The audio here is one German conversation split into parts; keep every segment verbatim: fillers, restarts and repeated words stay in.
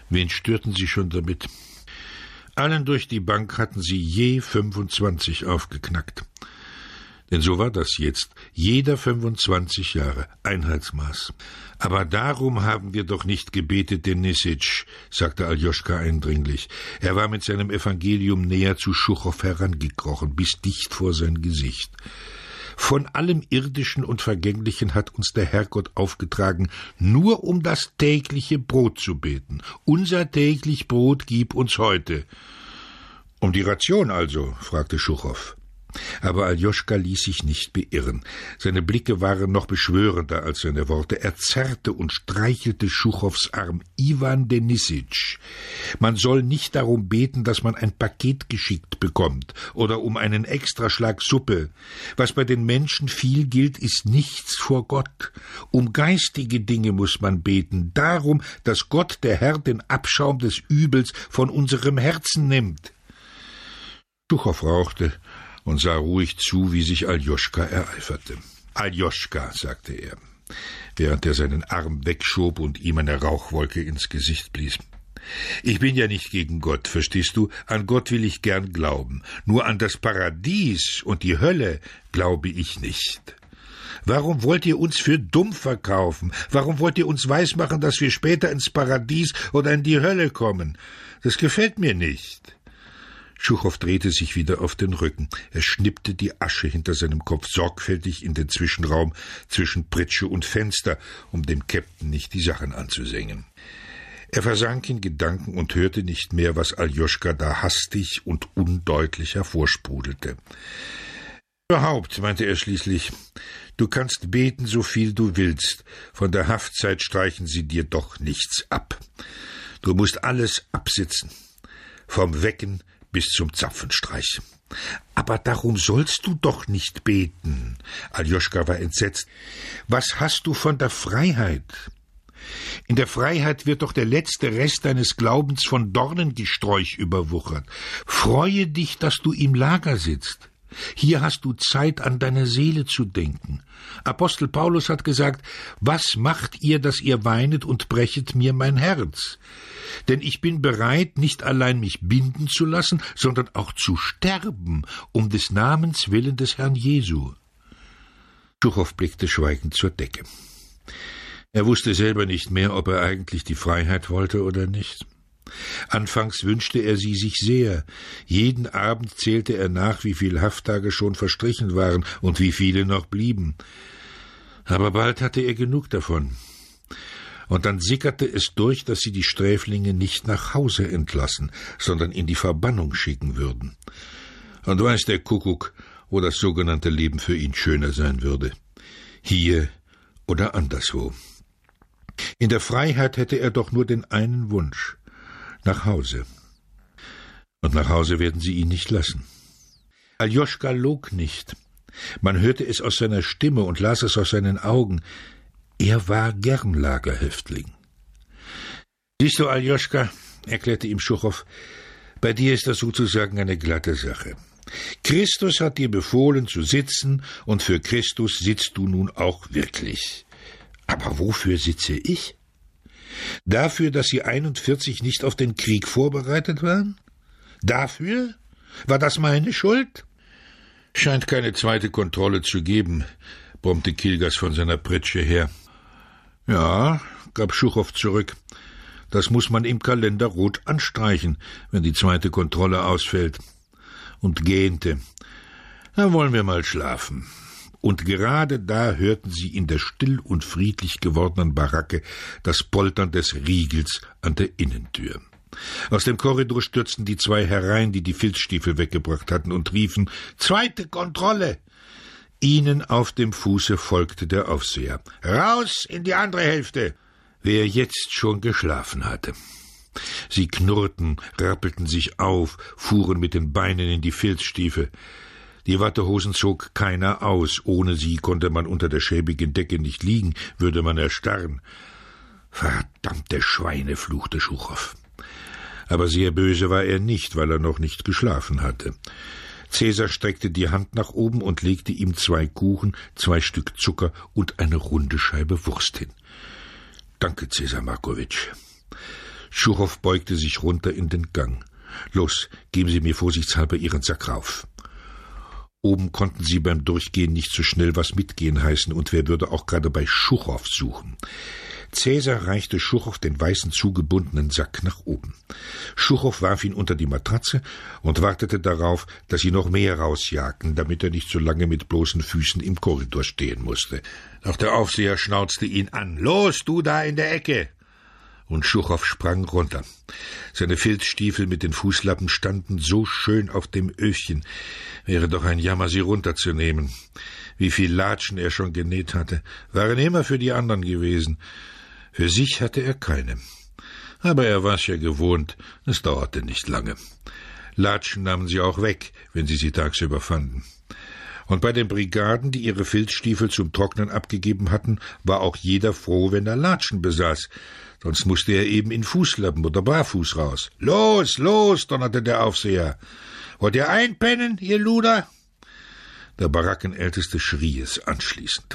Wen störten sie schon damit? Allen durch die Bank hatten sie je fünfundzwanzig aufgeknackt. Denn so war das jetzt, jeder fünfundzwanzig Jahre, Einheitsmaß. »Aber darum haben wir doch nicht gebetet, Denisitsch«, sagte Aljoschka eindringlich. Er war mit seinem Evangelium näher zu Schuchow herangekrochen, bis dicht vor sein Gesicht. »Von allem Irdischen und Vergänglichen hat uns der Herrgott aufgetragen, nur um das tägliche Brot zu beten. Unser täglich Brot gib uns heute.« »Um die Ration also?« fragte Schuchow. Aber Aljoschka ließ sich nicht beirren. Seine Blicke waren noch beschwörender als seine Worte. Er zerrte und streichelte Schuchows Arm. »Iwan Denisitsch, man soll nicht darum beten, dass man ein Paket geschickt bekommt oder um einen Extraschlag Suppe. Was bei den Menschen viel gilt, ist nichts vor Gott. Um geistige Dinge muss man beten, darum, dass Gott, der Herr, den Abschaum des Übels von unserem Herzen nimmt.« Schuchow rauchte und sah ruhig zu, wie sich Aljoschka ereiferte. »Aljoschka«, sagte er, während er seinen Arm wegschob und ihm eine Rauchwolke ins Gesicht blies. »Ich bin ja nicht gegen Gott, verstehst du? An Gott will ich gern glauben. Nur an das Paradies und die Hölle glaube ich nicht. Warum wollt ihr uns für dumm verkaufen? Warum wollt ihr uns weismachen, dass wir später ins Paradies oder in die Hölle kommen? Das gefällt mir nicht.« Schuchow drehte sich wieder auf den Rücken. Er schnippte die Asche hinter seinem Kopf sorgfältig in den Zwischenraum zwischen Pritsche und Fenster, um dem Käpt'n nicht die Sachen anzusengen. Er versank in Gedanken und hörte nicht mehr, was Aljoschka da hastig und undeutlich hervorsprudelte. »Überhaupt«, meinte er schließlich, »du kannst beten, so viel du willst. Von der Haftzeit streichen sie dir doch nichts ab. Du musst alles absitzen, vom Wecken bis zum Zapfenstreich.« »Aber darum sollst du doch nicht beten.« Aljoschka war entsetzt. »Was hast du von der Freiheit? In der Freiheit wird doch der letzte Rest deines Glaubens von Dornengesträuch überwuchert. Freue dich, dass du im Lager sitzt. Hier hast du Zeit, an deine Seele zu denken. Apostel Paulus hat gesagt, was macht ihr, dass ihr weinet und brechet mir mein Herz? Denn ich bin bereit, nicht allein mich binden zu lassen, sondern auch zu sterben, um des Namens willen des Herrn Jesu.« Schuchow blickte schweigend zur Decke. Er wusste selber nicht mehr, ob er eigentlich die Freiheit wollte oder nicht. Anfangs wünschte er sie sich sehr. Jeden Abend zählte er nach, wie viele Hafttage schon verstrichen waren und wie viele noch blieben. Aber bald hatte er genug davon. Und dann sickerte es durch, dass sie die Sträflinge nicht nach Hause entlassen, sondern in die Verbannung schicken würden. Und weiß der Kuckuck, wo das sogenannte Leben für ihn schöner sein würde. Hier oder anderswo. In der Freiheit hätte er doch nur den einen Wunsch: nach Hause. Und nach Hause werden sie ihn nicht lassen. Aljoschka log nicht. Man hörte es aus seiner Stimme und las es aus seinen Augen. Er war gern Lagerhäftling. »Siehst du, Aljoschka«, erklärte ihm Schuchow, »bei dir ist das sozusagen eine glatte Sache. Christus hat dir befohlen zu sitzen, und für Christus sitzt du nun auch wirklich. Aber wofür sitze ich? Dafür, dass Sie einundvierzig nicht auf den Krieg vorbereitet waren? Dafür? War das meine Schuld?« »Scheint keine zweite Kontrolle zu geben«, brummte Kilgas von seiner Pritsche her. »Ja«, gab Schuchow zurück, »das muss man im Kalender rot anstreichen, wenn die zweite Kontrolle ausfällt.« Und gähnte. »Na, wollen wir mal schlafen.« Und gerade da hörten sie in der still und friedlich gewordenen Baracke das Poltern des Riegels an der Innentür. Aus dem Korridor stürzten die zwei herein, die die Filzstiefel weggebracht hatten, und riefen, »Zweite Kontrolle!« Ihnen auf dem Fuße folgte der Aufseher. »Raus in die andere Hälfte!« Wer jetzt schon geschlafen hatte. Sie knurrten, rappelten sich auf, fuhren mit den Beinen in die Filzstiefel. Die Wattehosen zog keiner aus. Ohne sie konnte man unter der schäbigen Decke nicht liegen, würde man erstarren. »Verdammte Schweine«, fluchte Schuchow. Aber sehr böse war er nicht, weil er noch nicht geschlafen hatte. Cäsar streckte die Hand nach oben und legte ihm zwei Kuchen, zwei Stück Zucker und eine runde Scheibe Wurst hin. »Danke, Cäsar Markowitsch.« Schuchow beugte sich runter in den Gang. »Los, geben Sie mir vorsichtshalber Ihren Sack rauf.« Oben konnten sie beim Durchgehen nicht so schnell was mitgehen heißen, und wer würde auch gerade bei Schuchow suchen? Cäsar reichte Schuchow den weißen zugebundenen Sack nach oben. Schuchow warf ihn unter die Matratze und wartete darauf, dass sie noch mehr rausjagten, damit er nicht so lange mit bloßen Füßen im Korridor stehen musste. Doch der Aufseher schnauzte ihn an. »Los, du da in der Ecke!« Und Schuchow sprang runter. Seine Filzstiefel mit den Fußlappen standen so schön auf dem Öfchen. Wäre doch ein Jammer, sie runterzunehmen. Wie viel Latschen er schon genäht hatte, waren immer für die anderen gewesen. Für sich hatte er keine. Aber er war's ja gewohnt, es dauerte nicht lange. Latschen nahmen sie auch weg, wenn sie sie tagsüber fanden. Und bei den Brigaden, die ihre Filzstiefel zum Trocknen abgegeben hatten, war auch jeder froh, wenn er Latschen besaß. Sonst musste er eben in Fußlappen oder barfuß raus. »Los, los«, donnerte der Aufseher. »Wollt ihr einpennen, ihr Luder?« Der Barackenälteste schrie es anschließend.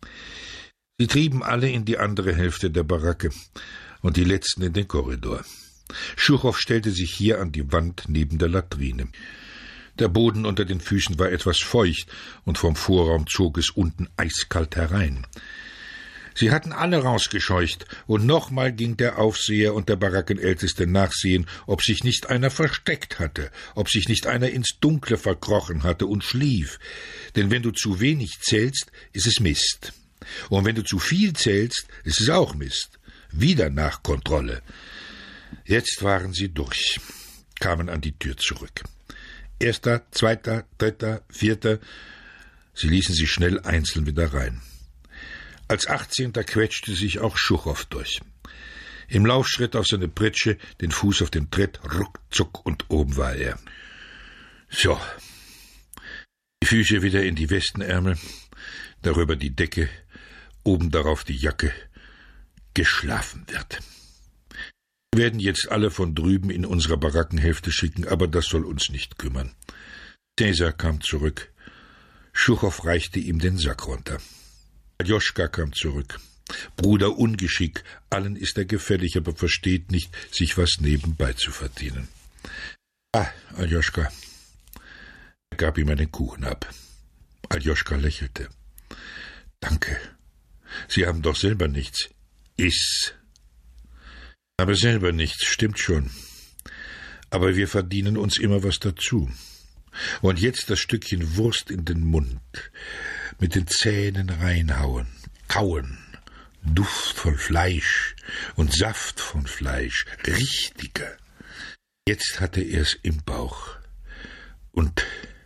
Sie trieben alle in die andere Hälfte der Baracke und die letzten in den Korridor. Schuchow stellte sich hier an die Wand neben der Latrine. Der Boden unter den Füßen war etwas feucht, und vom Vorraum zog es unten eiskalt herein. Sie hatten alle rausgescheucht, und nochmal ging der Aufseher und der Barackenälteste nachsehen, ob sich nicht einer versteckt hatte, ob sich nicht einer ins Dunkle verkrochen hatte und schlief. Denn wenn du zu wenig zählst, ist es Mist. Und wenn du zu viel zählst, ist es auch Mist. Wieder Nachkontrolle. Jetzt waren sie durch, kamen an die Tür zurück. Erster, zweiter, dritter, vierter. Sie ließen sie schnell einzeln wieder rein. Als Achtzehnter quetschte sich auch Schuchow durch. Im Laufschritt auf seine Pritsche, den Fuß auf den Tritt, ruckzuck, und oben war er. So. Die Füße wieder in die Westenärmel, darüber die Decke, oben darauf die Jacke. Geschlafen wird. Wir werden jetzt alle von drüben in unserer Barackenhälfte schicken, aber das soll uns nicht kümmern. Cäsar kam zurück. Schuchow reichte ihm den Sack runter. Aljoschka kam zurück. Bruder Ungeschick, allen ist er gefällig, aber versteht nicht, sich was nebenbei zu verdienen. Ah, Aljoschka. Er gab ihm einen Kuchen ab. Aljoschka lächelte. Danke. Sie haben doch selber nichts. Iss. Aber selber nichts, stimmt schon. Aber wir verdienen uns immer was dazu. Und jetzt das Stückchen Wurst in den Mund, mit den Zähnen reinhauen, kauen, Duft von Fleisch und Saft von Fleisch, richtiger. Jetzt hatte er es im Bauch. Und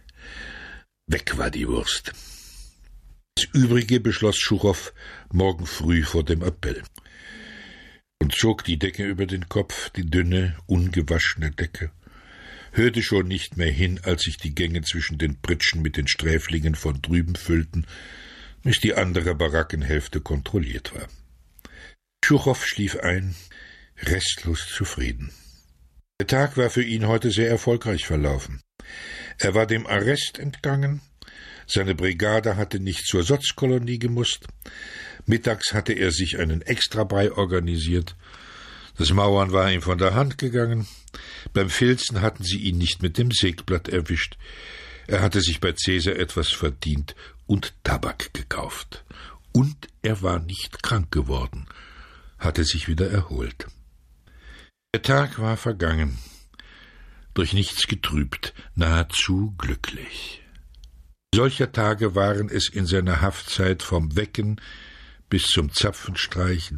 weg war die Wurst. Das Übrige beschloss Schuchow morgen früh vor dem Appell und zog die Decke über den Kopf, die dünne, ungewaschene Decke, hörte schon nicht mehr hin, als sich die Gänge zwischen den Pritschen mit den Sträflingen von drüben füllten, bis die andere Barackenhälfte kontrolliert war. Schuchow schlief ein, restlos zufrieden. Der Tag war für ihn heute sehr erfolgreich verlaufen. Er war dem Arrest entgangen, seine Brigade hatte nicht zur Sotzkolonie gemusst, mittags hatte er sich einen Extrabrei organisiert, das Mauern war ihm von der Hand gegangen, beim Filzen hatten sie ihn nicht mit dem Sägblatt erwischt, er hatte sich bei Cäsar etwas verdient und Tabak gekauft. Und er war nicht krank geworden, hatte sich wieder erholt. Der Tag war vergangen, durch nichts getrübt, nahezu glücklich. Solcher Tage waren es in seiner Haftzeit vom Wecken bis zum Zapfenstreich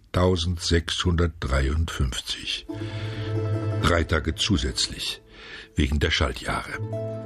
dreitausendsechshundertdreiundfünfzig. Drei Tage zusätzlich, wegen der Schaltjahre.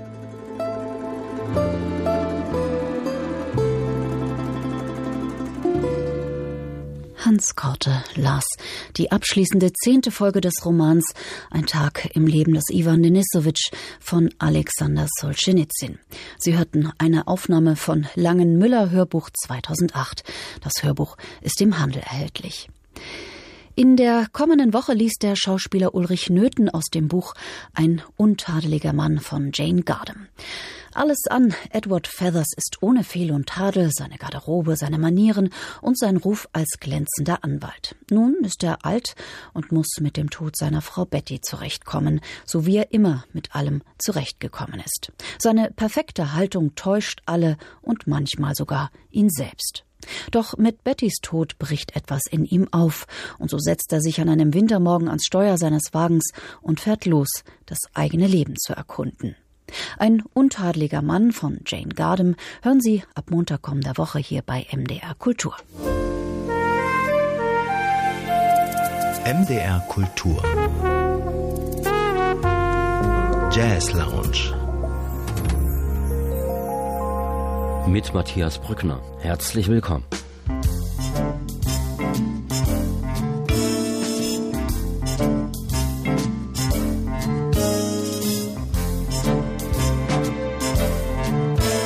Hans Korte las die abschließende zehnte Folge des Romans Ein Tag im Leben des Iwan Denisowitsch von Alexander Solschenizyn. Sie hörten eine Aufnahme von Langenmüller Hörbuch zweitausendacht. Das Hörbuch ist im Handel erhältlich. In der kommenden Woche liest der Schauspieler Ulrich Nöthen aus dem Buch Ein untadeliger Mann von Jane Gardam. Alles an Edward Feathers ist ohne Fehl und Tadel, seine Garderobe, seine Manieren und sein Ruf als glänzender Anwalt. Nun ist er alt und muss mit dem Tod seiner Frau Betty zurechtkommen, so wie er immer mit allem zurechtgekommen ist. Seine perfekte Haltung täuscht alle und manchmal sogar ihn selbst. Doch mit Bettys Tod bricht etwas in ihm auf, und so setzt er sich an einem Wintermorgen ans Steuer seines Wagens und fährt los, das eigene Leben zu erkunden. Ein untadeliger Mann von Jane Gardam hören Sie ab Montag kommender Woche hier bei M D R Kultur. M D R Kultur Jazz Lounge mit Matthias Brückner. Herzlich willkommen.